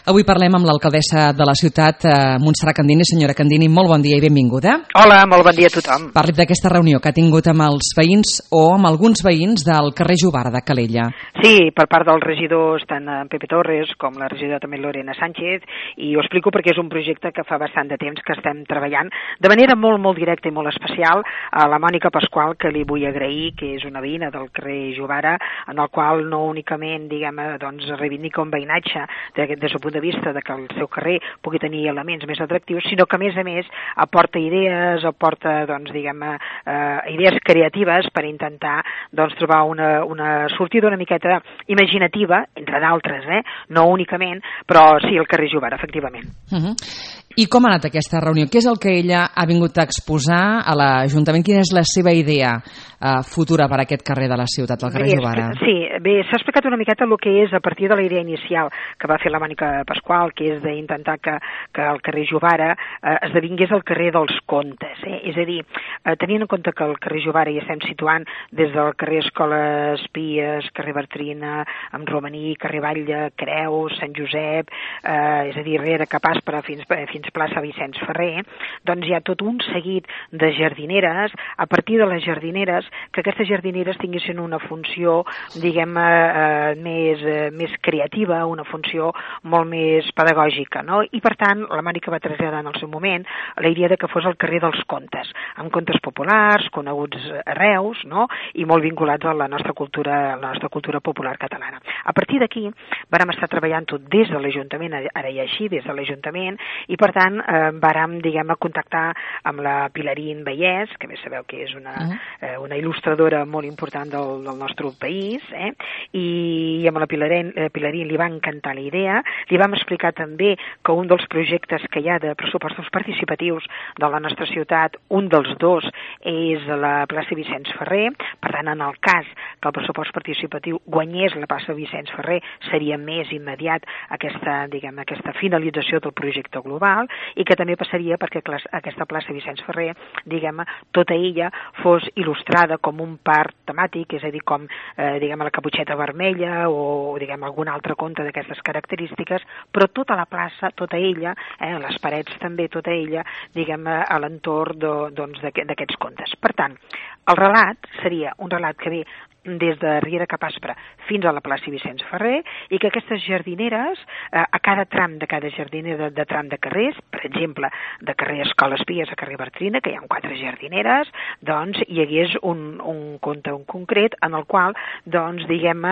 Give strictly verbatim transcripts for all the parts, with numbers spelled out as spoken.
Avui parlem amb l'alcaldessa de la ciutat, eh, Montserrat Candini. Senyora Candini, molt bon dia i benvinguda. Hola, molt bon dia a tothom. Parli d'aquesta reunió que ha tingut amb els veïns o amb alguns veïns del carrer Jovara de Calella. Sí, per part dels regidors, tant en Pepe Torres com la regidora també Lorena Sánchez, i ho explico perquè és un projecte que fa bastant de temps que estem treballant de manera molt, molt directa i molt especial a la Mònica Pasqual, que li vull agrair, que és una veïna del carrer Jovara, en el qual no únicament, diguem, doncs, reivindica un veïnatge des del punt de vista de que el seu carrer pugui tenir elements més atractius, sinó que a més a més aporta idees, aporta, doncs, diguem, eh, idees creatives per intentar, doncs, trobar una, una sortida una miqueta imaginativa, entre d'altres, eh? No únicament, però sí, el carrer Jovara, efectivament. Uh-huh. I com ha anat aquesta reunió? Què és el que ella ha vingut a exposar a l'Ajuntament? Quina és la seva idea eh, futura per a aquest carrer de la ciutat, el carrer bé, Jovara? Sí, bé, s'ha explicat una miqueta el que és a partir de la idea inicial que va fer la Mònica Pasqual, que és d'intentar que, que el carrer Jovara eh, esdevingués el carrer dels contes. Eh? És a dir, eh, tenint en compte que el carrer Jovara hi estem situant des del carrer Escoles Pies, carrer Bartrina, amb Romaní, carrer Batlle, Creus, Sant Josep, eh, és a dir, Riera Capaspra fins, fins plaça Vicenç Ferrer, doncs hi ha tot un seguit de jardineres, a partir de les jardineres, que aquestes jardineres tinguessin una funció, diguem, eh, més, eh, més creativa, una funció molt més pedagògica, no? I per tant, la Mònica va traslladar en el seu moment la idea de que fos el carrer dels contes, amb contes populars, coneguts a Reus, no? I molt vinculats a la nostra cultura, a la nostra cultura popular catalana. A partir d'aquí, vàrem estar treballant-ho des de l'Ajuntament, ara i així, des de l'Ajuntament, i per tant, eh, vàrem, diguem, a contactar amb la Pilarín Vallès, que bé sabeu que és una, uh-huh. eh, una il·lustradora molt important del, del nostre país, eh? I, i amb la Pilarín, eh, Pilarín li va encantar la idea, li vam explicar també que un dels projectes que hi ha de pressupostos participatius de la nostra ciutat, un dels dos és la plaça Vicenç Ferrer, per tant, en el cas que el pressupost participatiu guanyés la plaça Vicenç Ferrer, seria més immediat aquesta, diguem, aquesta finalització del projecte global, i que també passaria perquè aquesta plaça Vicenç Ferrer, diguem, tota ella fos il·lustrada com un parc temàtic, és a dir, com, eh, diguem, la Caputxeta Vermella o, diguem, algun altre conte d'aquestes característiques, però tota la plaça, tota ella, eh, les parets també, tota ella, diguem, a l'entorn de, doncs, d'aquests contes. Per tant, el relat seria un relat que ve des de Riera Capaspra fins a la plaça Vicenç Ferrer, i que aquestes jardineres, eh, a cada tram de cada jardinera de, de tram de carrers, per exemple, de carrer Escoles Pies a carrer Bartrina, que hi ha quatre jardineres, doncs hi hagués un, un conte un concret en el qual, doncs, diguem,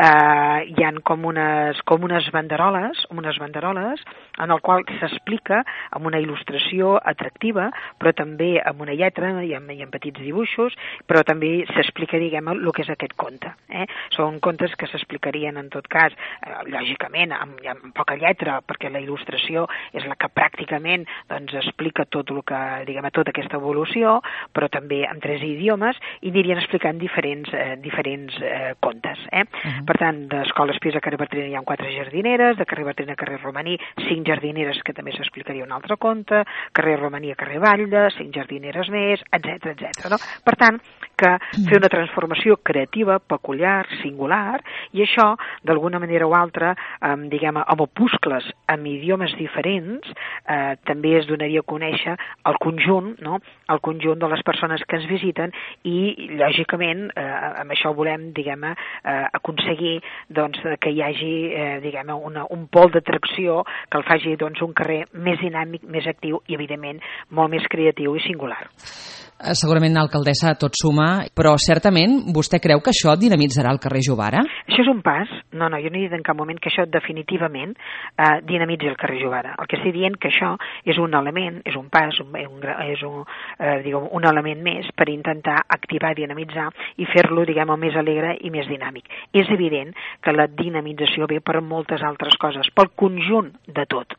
eh, hi han com unes, com unes banderoles, unes banderoles en el qual s'explica amb una il·lustració atractiva, però també amb una lletra i amb, i amb petits dibuixos, però també s'explica, diguem, el que és aquest conte. Eh? Són contes que s'explicarien en tot cas, eh, lògicament, amb, amb poca lletra, perquè la il·lustració és la que pràcticament, doncs, explica tot el que, diguem, tota aquesta evolució, però també en tres idiomes, i anirien explicant diferents, eh, diferents eh, contes. Eh? Uh-huh. Per tant, d'Escoles Pies a carrer Bartrina hi ha quatre jardineres, de carrer Bartrina a carrer Romaní, cinc jardineres que també s'explicaria un altre conte, carrer Romaní a carrer Batlle, cinc jardineres més, etcètera, etcètera. No? Per tant, que fer una transformació creativa, peculiar, singular, i això, d'alguna manera o altra, eh, diguem, amb opuscles, amb idiomes diferents, eh, també es donaria a conèixer el conjunt, no?, el conjunt de les persones que ens visiten, i, lògicament, eh, amb això volem, diguem, eh, aconseguir, doncs, que hi hagi, eh, diguem, una, un pol d'atracció que el faci, doncs, un carrer més dinàmic, més actiu i, evidentment, molt més creatiu i singular. Segurament, alcaldessa, tot suma, però certament vostè creu que això dinamitzarà el carrer Jovara? Això és un pas. No, no, jo no he dit en cap moment que això definitivament eh, dinamitzi el carrer Jovara. El que estic dient que això és un element, és un pas, un, un, és un, eh, diguem, un element més per intentar activar, dinamitzar i fer-lo, diguem, més alegre i més dinàmic. És evident que la dinamització ve per moltes altres coses, pel conjunt de tot.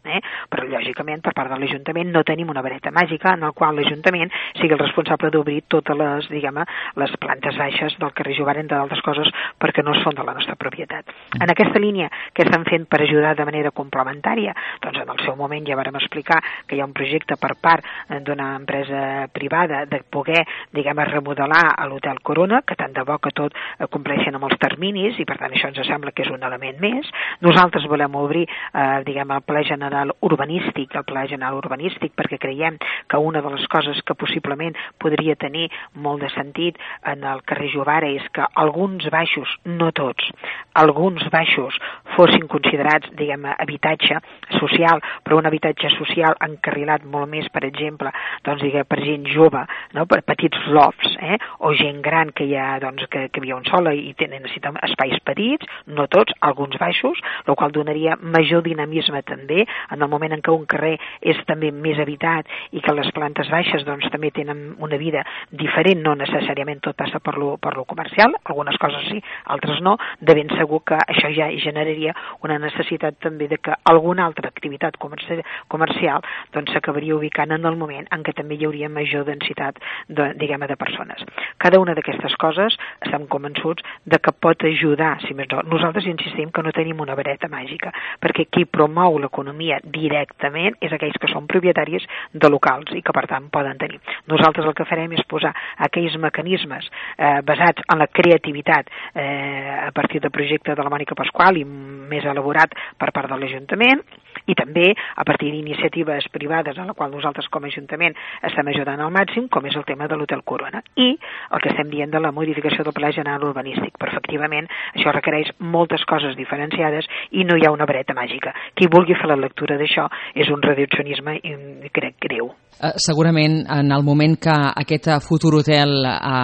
Eh? Però, lògicament, per part de l'Ajuntament no tenim una vareta màgica en el qual l'Ajuntament sigui el responsable d'obrir totes les, diguem, les plantes baixes del carrer Jovara, entre d'altres coses, perquè no són de la nostra propietat. En aquesta línia, què estan fent per ajudar de manera complementària? Doncs en el seu moment ja vàrem explicar que hi ha un projecte per part d'una empresa privada de poder, diguem, remodelar a l'Hotel Corona, que tant de bo que tot compleixen amb els terminis, i per tant això ens sembla que és un element més. Nosaltres volem obrir, eh, diguem, el Pla General urbanístic, el Pla General urbanístic, perquè creiem que una de les coses que possiblement podria tenir molt de sentit en el carrer Jovara és que alguns baixos, no tots, alguns baixos fossin considerats, diguem, habitatge social, però un habitatge social encarrilat molt més, per exemple, doncs, diguem, per gent jove, no? Per petits lofts, eh? O gent gran que hi ha, doncs, que, que viu sola i tenen, necessiten espais petits, no tots, alguns baixos, el qual donaria major dinamisme també en el moment en què un carrer és també més habitat i que les plantes baixes doncs també tenen una vida diferent, no necessàriament tot passa per lo, per lo comercial, algunes coses sí, altres no, de ben segur que això ja generaria una necessitat també de que alguna altra activitat comerci comercial doncs s'acabaria ubicant en el moment en què també hi hauria major densitat de, diguem, de persones. Cada una d'aquestes coses estem convençuts de que pot ajudar, si més no. Nosaltres insistim que no tenim una vareta màgica, perquè qui promou l'economia directament és aquells que són propietaris de locals i que per tant poden tenir. Nosaltres el que farem és posar aquells mecanismes eh, basats en la creativitat eh, a partir del projecte de la Mònica Pasqual i més elaborat per part de l'Ajuntament, i també a partir d'iniciatives privades en la qual nosaltres com a Ajuntament estem ajudant al màxim, com és el tema de l'Hotel Corona i el que estem dient de la modificació del Pla General urbanístic. Però efectivament això requereix moltes coses diferenciades i no hi ha una vareta màgica. Qui vulgui fer la lectura d'això és un reduccionisme, i crec, greu. Uh, segurament en el moment que aquest futur hotel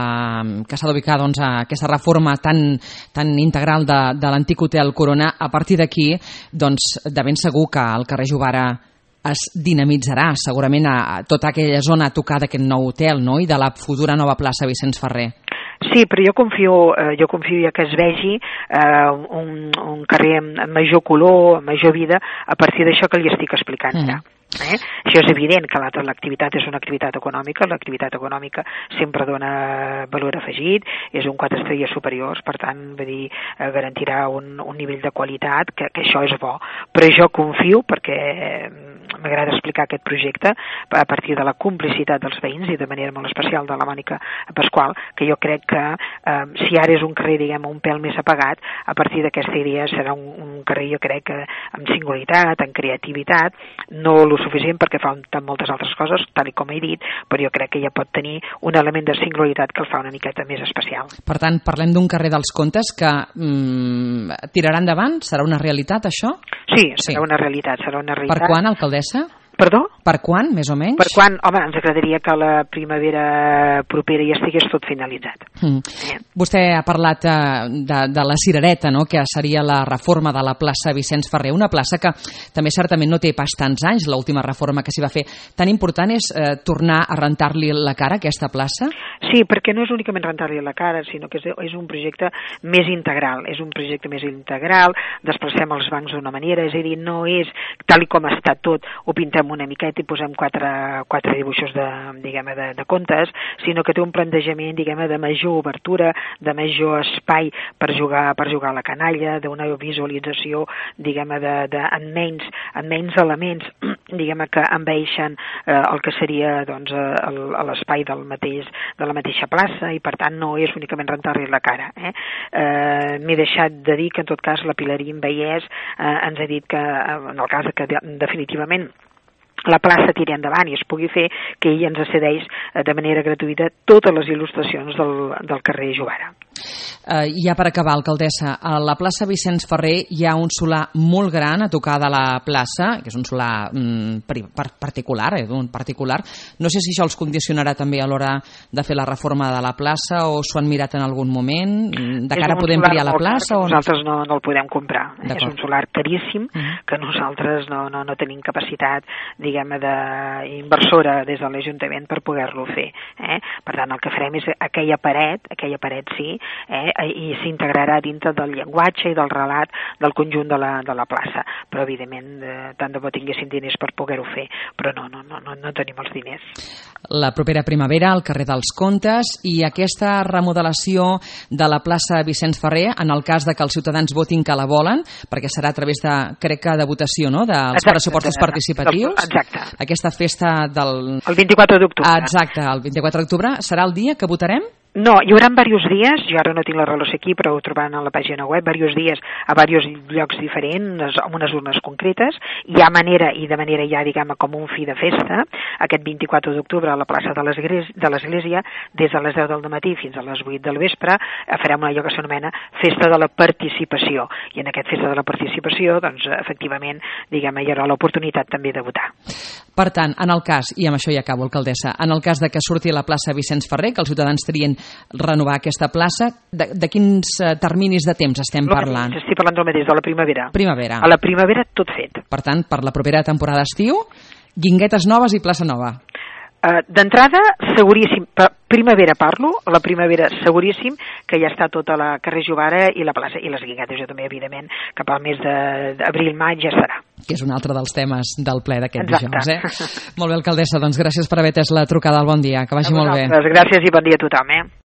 uh, que s'ha d'ubicar, doncs, a aquesta reforma tan, tan integral de, de l'antic Hotel Corona, a partir d'aquí, doncs, de ben segur que el carrer Jovara es dinamitzarà segurament a, a tota aquella zona a tocar d'aquest nou hotel, no?, i de la futura nova plaça Vicenç Ferrer. Sí, però jo confio, eh, jo confio ja que es vegi eh, un, un carrer amb major color, amb major vida, a partir d'això que li estic explicant mm. ja. Eh? Això és evident que l'activitat és una activitat econòmica, l'activitat econòmica sempre dona valor afegit, és un quatre estrelles superiors, per tant, vull dir, eh, garantirà un, un nivell de qualitat, que, que això és bo. Però jo confio, perquè m'agrada explicar aquest projecte, a partir de la complicitat dels veïns i de manera molt especial de la Mònica Pasqual, que jo crec que eh, si ara és un carrer, diguem, un pèl més apagat, a partir d'aquesta idea serà un, un carrer, jo crec, que amb singularitat, amb creativitat, no lo suficient perquè fa moltes altres coses, tal com he dit, però jo crec que ja pot tenir un element de singularitat que el fa una miqueta més especial. Per tant, parlem d'un carrer dels Contes que mm, tirarà endavant? Serà una realitat, això? Sí, serà sí. una realitat, serà una realitat. Per quan, alcaldessa? Perdó? Per quan, més o menys? Per quan? Home, ens agradaria que la primavera propera ja estigués tot finalitzat. Mm. Eh? Vostè ha parlat de, de, de la cirereta, no?, que seria la reforma de la plaça Vicenç Ferrer, una plaça que també certament no té pas tants anys, l'última reforma que s'hi va fer. Tan important és eh, tornar a rentar-li la cara a aquesta plaça? Sí, perquè no és únicament rentar-li la cara, sinó que és, és un projecte més integral, és un projecte més integral, desplacem els bancs d'una manera, és a dir, no és tal com està tot, ho pintem una miqueta i posem quatre, quatre dibuixos de, diguem, de, de contes, sinó que té un plantejament, diguem, de major obertura, de major espai per jugar, per jugar a la canalla, d'una visualització, diguem, de, de, en, menys, en menys elements, diguem, que envaeixen eh, el que seria, doncs, l'espai del mateix, de la mateixa plaça, i per tant no és únicament rentar-li la cara. Eh? Eh, M'he deixat de dir que en tot cas la Pilarín Vallès eh, ens ha dit que, en el cas que definitivament la plaça tiri endavant i es pugui fer, que ell ens cedeix de manera gratuïta totes les il·lustracions del, del carrer Jovara. Uh, ja per acabar, alcaldessa, a la plaça Vicenç Ferrer hi ha un solar molt gran a tocar de la plaça, que és un solar mm, particular, eh, d'un particular. No sé si això els condicionarà també a l'hora de fer la reforma de la plaça o s'ho han mirat en algun moment, de cara a poder ampliar la plaça? O nosaltres no, no el podem comprar. És un solar caríssim, uh -huh. que nosaltres no, no, no tenim capacitat, diguem, d'inversora des de l'Ajuntament per poder-lo fer. Eh? Per tant, el que farem és aquella paret, aquella paret sí, eh, i s'integrarà dintre del llenguatge i del relat del conjunt de la, de la plaça. Però, evidentment, eh, tant de bo tinguessin diners per poder-ho fer, però no, no, no, no, no tenim els diners. La propera primavera al carrer dels Contes i aquesta remodelació de la plaça Vicenç Ferrer, en el cas de que els ciutadans votin que la volen, perquè serà a través de, crec que de votació, no?, dels pressupostos de, participatius. Exacte. Aquesta festa del... El vint-i-quatre d'octubre. Exacte, el vint-i-quatre d'octubre serà el dia que votarem? No, hi haurà diversos dies, jo ara no tinc la relació aquí, però ho trobaran a la pàgina web, diversos dies a diversos llocs diferents, amb unes urnes concretes. Hi ha manera, i de manera ja, diguem, com un fi de festa, aquest vint-i-quatre d'octubre a la plaça de l'Església, des de les deu del matí fins a les vuit del vespre, farem allò que s'anomena Festa de la Participació. I en aquest Festa de la Participació, doncs, efectivament, diguem, hi haurà l'oportunitat també de votar. Per tant, en el cas, i amb això ja acabo, alcaldessa, en el cas de que surti la plaça Vicenç Ferrer, que els ciutadans trien renovar aquesta plaça, de, de quins terminis de temps estem no, parlant? Estic parlant del mateix, de la primavera. Primavera. A la primavera tot fet. Per tant, per la propera temporada d'estiu, guinguetes noves i plaça nova. Uh, D'entrada, seguríssim, primavera parlo, a la primavera seguríssim que ja està tota la carrer Jovara i la plaça, i les guinguetes jo també, evidentment, cap al mes d'abril-maig ja serà. Que és un altre dels temes del ple d'aquest dijous, eh? Molt bé, alcaldessa, doncs gràcies per haver atès la trucada al Bon Dia, que vagi molt bé. Gràcies i bon dia a tothom, eh?